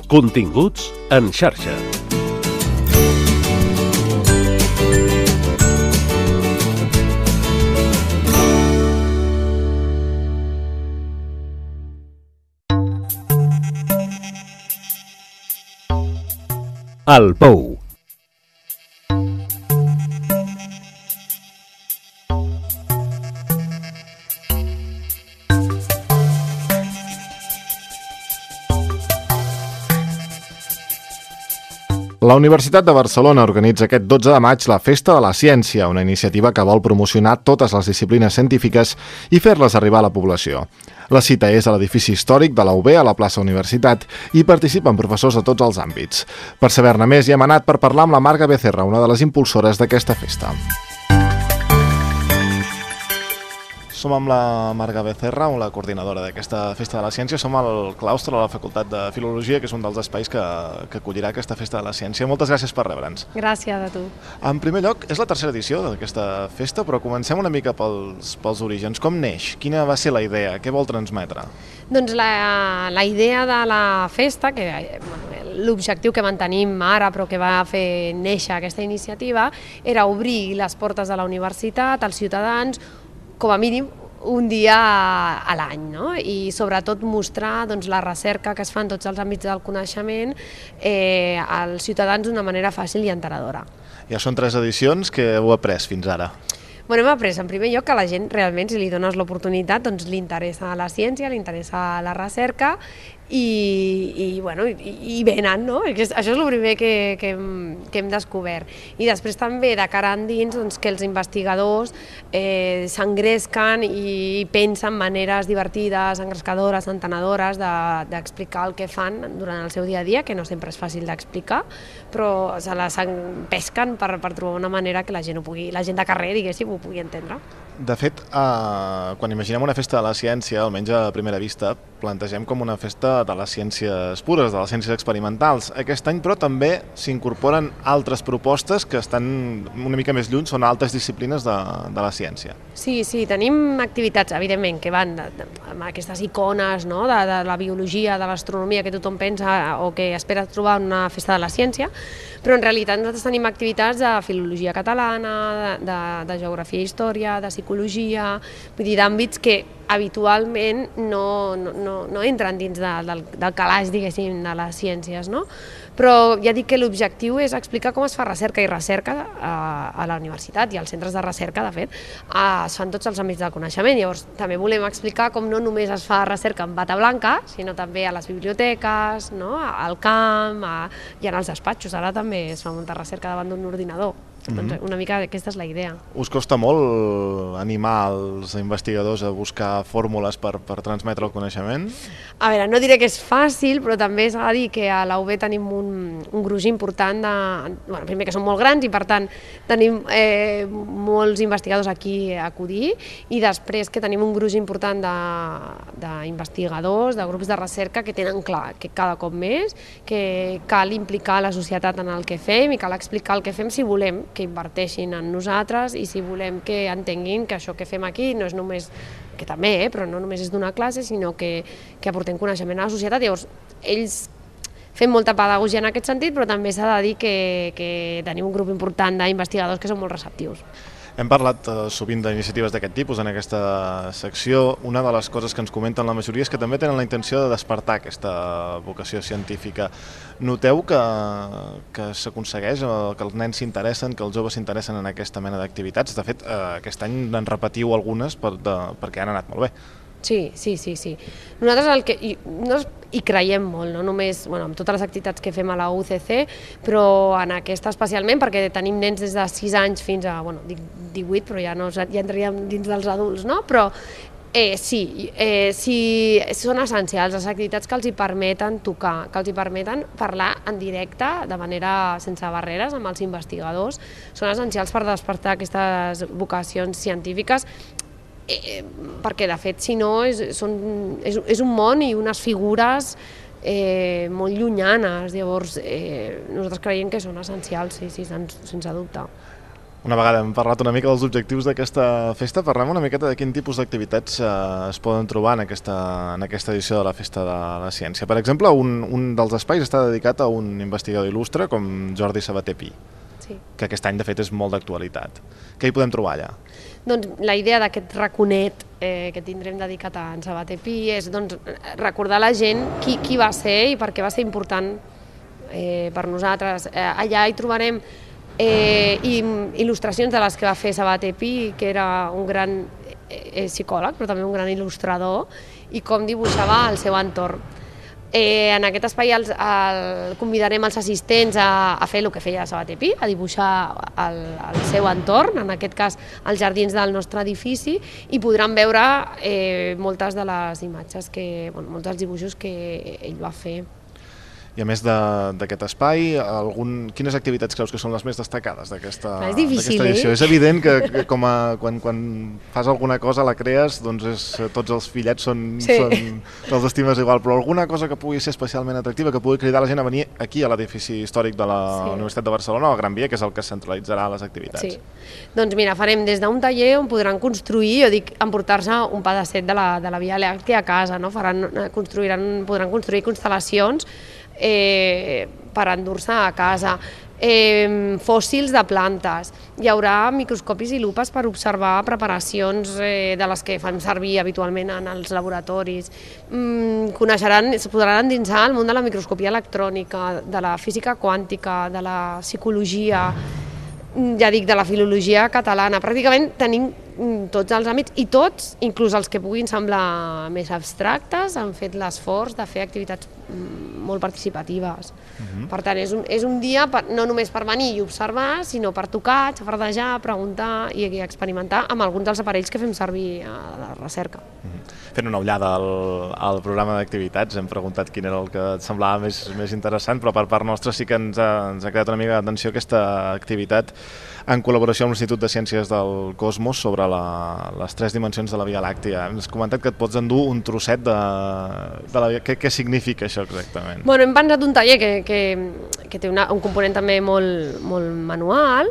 Continguts en xarxa. El Pou. La Universitat de Barcelona organitza aquest 12 de maig la Festa de la Ciència, una iniciativa que vol promocionar totes les disciplines científiques i fer-les arribar a la població. La cita és a l'edifici històric de la UB, a la plaça Universitat, i participen professors de tots els àmbits. Per saber-ne més hi hem anat per parlar amb la Marga Becerra, una de les impulsores d'aquesta festa. Som amb la Marga Becerra, la coordinadora d'aquesta Festa de la Ciència. Som al claustre de la Facultat de Filologia, que és un dels espais que acollirà aquesta Festa de la Ciència. Moltes gràcies per rebre'ns. Gràcies a tu. En primer lloc, és la tercera edició d'aquesta festa, però comencem una mica pels orígens. Com neix? Quina va ser la idea? Què vol transmetre? Doncs la idea de la festa, que l'objectiu que mantenim ara però que va fer néixer aquesta iniciativa, era obrir les portes de la universitat als ciutadans, com a mínim un dia a l'any, no? I sobretot mostrar la recerca que es fa en tots els àmbits del coneixement als ciutadans d'una manera fàcil i entenedora. Ja són 3 edicions. Què heu après fins ara? Hem après, en primer lloc, que a la gent realment, si li dones l'oportunitat, li interessa la ciència, li interessa la recerca i venen, no? Això és el primer que hem descobert. I després també, de cara endins, que els investigadors s'engresquen i pensen maneres divertides, engrescadores, entenedores d'explicar el que fan durant el seu dia a dia, que no sempre és fàcil d'explicar, però se les pesquen per trobar una manera que la gent de carrer, diguéssim, ho pugui entendre. De fet, quan imaginem una festa de la ciència, almenys a primera vista, plantegem com una festa de les ciències pures, de les ciències experimentals. Aquest any, però, també s'incorporen altres propostes que estan una mica més lluny, són altres disciplines de la ciència. Sí, tenim activitats, evidentment, que van amb aquestes icones de la biologia, de l'astronomia, que tothom pensa o que espera trobar en una festa de la ciència, però en realitat nosaltres tenim activitats de filologia catalana, de geografia i història, de psicologia, vull dir, d'àmbits que habitualment no entren dins del calaix, diguéssim, de les ciències, no? Però ja dic que l'objectiu és explicar com es fa recerca, i recerca a la universitat i als centres de recerca, de fet, es fan tots els àmbits del coneixement. Llavors, també volem explicar com no només es fa recerca amb bata blanca, sinó també a les biblioteques, al camp i en els despatxos. Ara també es fa molta recerca davant d'un ordinador. Doncs una mica aquesta és la idea. Us costa molt animar els investigadors a buscar fórmules per transmetre el coneixement? A veure, no diré que és fàcil, però també s'ha de dir que a la UB tenim un gruix important primer que som molt grans i per tant tenim molts investigadors aquí a acudir, i després que tenim un gruix important d'investigadors, de grups de recerca que tenen clar que cada cop més que cal implicar la societat en el que fem i cal explicar el que fem si volem que inverteixin en nosaltres i si volem que entenguin que això que fem aquí no és només, que també, però no només és donar classe, sinó que aportem coneixement a la societat. Llavors, ells fem molta pedagogia en aquest sentit, però també s'ha de dir que tenim un grup important d'investigadors que són molt receptius. Hem parlat sovint d'iniciatives d'aquest tipus en aquesta secció. Una de les coses que ens comenten la majoria és que també tenen la intenció de despertar aquesta vocació científica. Noteu que s'aconsegueix, que els nens s'interessen, que els joves s'interessen en aquesta mena d'activitats? De fet, aquest any en repetiu algunes perquè han anat molt bé. Sí. Nosaltres hi creiem molt, no només amb totes les activitats que fem a la UCC, però en aquesta especialment perquè tenim nens des de 6 anys fins a 18, però ja entraríem dins dels adults, no? Però sí, són essencials les activitats que els hi permeten tocar, que els hi permeten parlar en directe, de manera sense barreres, amb els investigadors. Són essencials per despertar aquestes vocacions científiques, perquè de fet si no és un món i unes figures molt llunyanes. Llavors nosaltres creiem que són essencials, sí, sense dubte. Una vegada hem parlat una mica dels objectius d'aquesta festa, parlem una miqueta de quin tipus d'activitats es poden trobar en aquesta edició de la Festa de la Ciència. Per exemple, un dels espais està dedicat a un investigador il·lustre com Jordi Sabater Pi, que aquest any de fet és molt d'actualitat. Què hi podem trobar allà? Doncs la idea d'aquest raconet que tindrem dedicat a en Sabater Pi és recordar a la gent qui va ser i per què va ser important per nosaltres. Allà hi trobarem il·lustracions de les que va fer Sabater Pi, que era un gran psicòleg, però també un gran il·lustrador, i com dibuixava el seu entorn. En aquest espai convidarem els assistents a fer el que feia Sabater Pi, a dibuixar el seu entorn, en aquest cas els jardins del nostre edifici, i podran veure moltes de les imatges, molts dels dibuixos que ell va fer. I a més d'aquest espai, quines activitats creus que són les més destacades d'aquesta edició? És evident que quan fas alguna cosa, la crees, doncs tots els fillets te'ls estimes igual, però alguna cosa que pugui ser especialment atractiva, que pugui cridar la gent a venir aquí a l'edifici històric de la Universitat de Barcelona, o a Gran Via, que és el que centralitzarà les activitats. Sí, doncs mira, farem des d'un taller on podran construir, emportar-se un pedacet de la Via Làctia a casa, podran construir constel·lacions per endur-se a casa, fòssils de plantes. Hi haurà microscopis i lupes per observar preparacions de les que fan servir habitualment en els laboratoris. Es podran endinsar el món de la microscopia electrònica, de la física quàntica, de la psicologia, ja dic, de la filologia catalana. Pràcticament tenim tots els àmbits, i tots, inclús els que puguin semblar més abstractes, han fet l'esforç de fer activitats molt participatives. Per tant, és un dia no només per venir i observar, sinó per tocar, xafardejar, preguntar i experimentar amb alguns dels aparells que fem servir a la recerca. Fent una ullada al programa d'activitats, hem preguntat quin era el que et semblava més interessant, però per part nostra sí que ens ha creat una mica d'atenció aquesta activitat en col·laboració amb l'Institut de Ciències del Cosmos sobre les 3 dimensions de la Via Làctia. Hem comentat que et pots endur un trosset de la Via. Què significa això exactament? Bueno, hem pensat un taller que té un component també molt manual,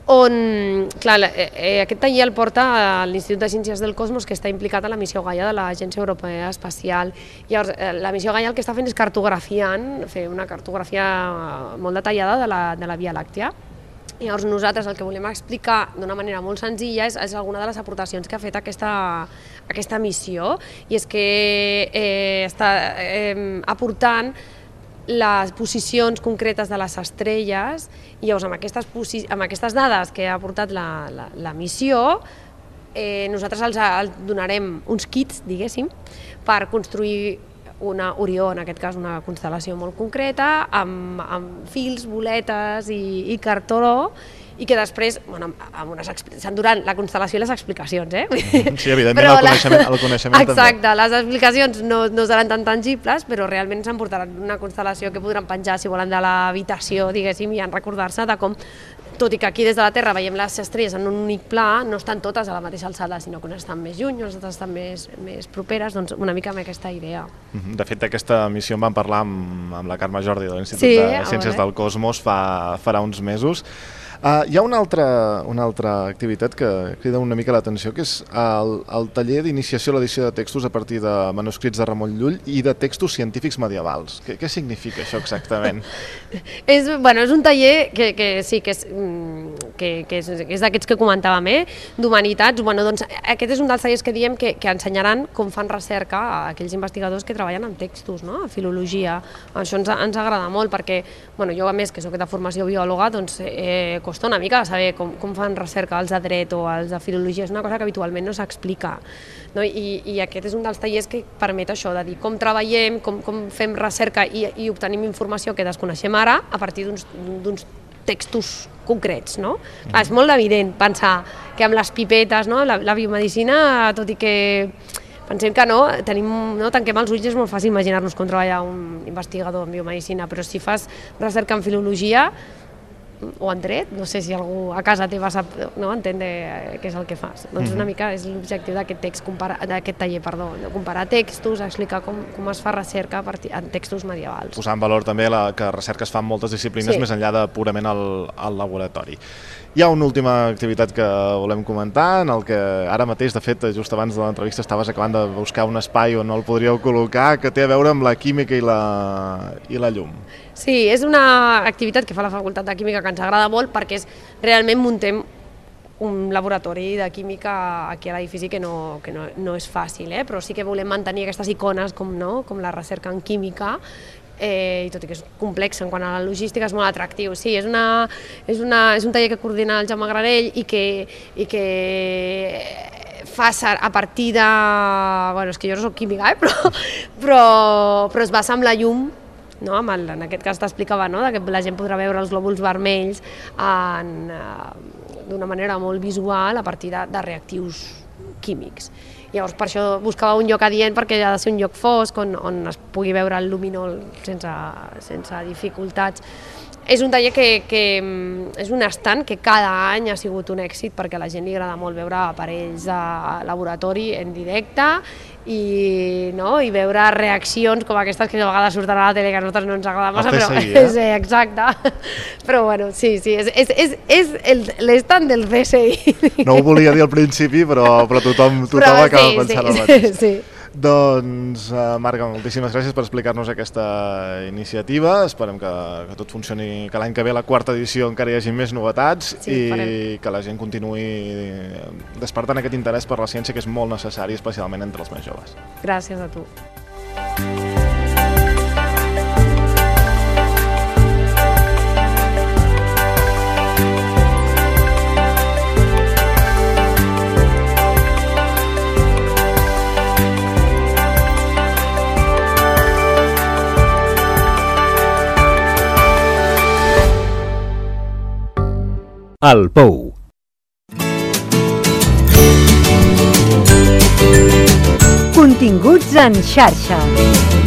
on, clar, aquest taller el porta l'Institut de Ciències del Cosmos, que està implicat a la missió Gaia de l'Agència Europea Espacial. Llavors, la missió Gaia el que està fent és fer una cartografia molt detallada de la Via Làctia. Llavors nosaltres el que volem explicar d'una manera molt senzilla és alguna de les aportacions que ha fet aquesta missió, i és que està aportant les posicions concretes de les estrelles, i llavors amb aquestes dades que ha aportat la missió, nosaltres els donarem uns kits, diguéssim, per construir una Orió, en aquest cas una constel·lació molt concreta, amb fils, boletes i cartó, i que després, s'enduran la constel·lació i les explicacions, Sí, evidentment, el coneixement també. Exacte, les explicacions no seran tan tangibles, però realment s'emportaran una constel·lació que podran penjar, si volen, de l'habitació, diguéssim, i recordar-se de com, tot i que aquí des de la Terra veiem les estrelles en un únic pla, no estan totes a la mateixa alçada, sinó que unes estan més lluny, unes altres estan més properes, doncs una mica amb aquesta idea. De fet, d'aquesta missió en vam parlar amb la Carme Jordi de l'Institut de Ciències del Cosmos farà uns mesos. Hi ha una altra activitat que crida una mica l'atenció, que és el taller d'iniciació a l'edició de textos a partir de manuscrits de Ramon Llull i de textos científics medievals. Què significa això exactament? És un taller que sí, que és d'aquests que comentàvem, d'humanitats. Aquest és un dels tallers que diem que ensenyaran com fan recerca a aquells investigadors que treballen amb textos, a filologia. Això ens agrada molt perquè jo, a més, que soc de formació biòloga, doncs costa una mica saber com fan recerca els de dret o els de filologia. És una cosa que habitualment no s'explica. I aquest és un dels tallers que permet això, de dir com treballem, com fem recerca i obtenim informació que desconeixem ara a partir d'uns textos concrets. És molt evident pensar que amb les pipetes, la biomedicina, tot i que pensem que tanquem els ulls, és molt fàcil imaginar-nos com treballa un investigador en biomedicina, però si fas recerca en filologia, o han tret, no sé si algú a casa teva sap, no, entén què és el que fas. Doncs una mica és l'objectiu d'aquest taller, de comparar textos, explicar com es fa recerca en textos medievals. Posar en valor també que recerca es fa en moltes disciplines més enllà de purament el laboratori. Hi ha una última activitat que volem comentar, en el que ara mateix, de fet, just abans de l'entrevista estaves acabant de buscar un espai on el podríeu col·locar, que té a veure amb la química i la llum. Sí, és una activitat que fa la Facultat de Química que ens agrada molt perquè realment muntem un laboratori de química aquí a l'edifici que no és fàcil, però sí que volem mantenir aquestes icones com la recerca en química, i tot i que és complex en quant a la logística és molt atractiu. Sí, és un taller que coordina el Jaume Granell i que fa a partir de... Bueno, és que jo no soc química, però es basa en la llum. En aquest cas t'explicava que la gent podrà veure els glòbuls vermells d'una manera molt visual a partir de reactius químics. Llavors per això buscava un lloc adient perquè ha de ser un lloc fosc on es pugui veure el luminol sense dificultats. És un taller que és un estand que cada any ha sigut un èxit perquè a la gent li agrada molt veure aparells de laboratori en directe i veure reaccions com aquestes que a vegades surten a la tele que a nosaltres no ens agrada massa, però exacte. Però bueno, sí, és l'estand del CSI. No ho volia dir al principi, però tothom acaba pensant el mateix. Sí. Doncs, Marga, moltíssimes gràcies per explicar-nos aquesta iniciativa. Esperem que tot funcioni, que l'any que ve, la 4ª edició, encara hi hagi més novetats i que la gent continuï despertant aquest interès per la ciència, que és molt necessari, especialment entre els més joves. Gràcies a tu. El Pou. Continguts en xarxa.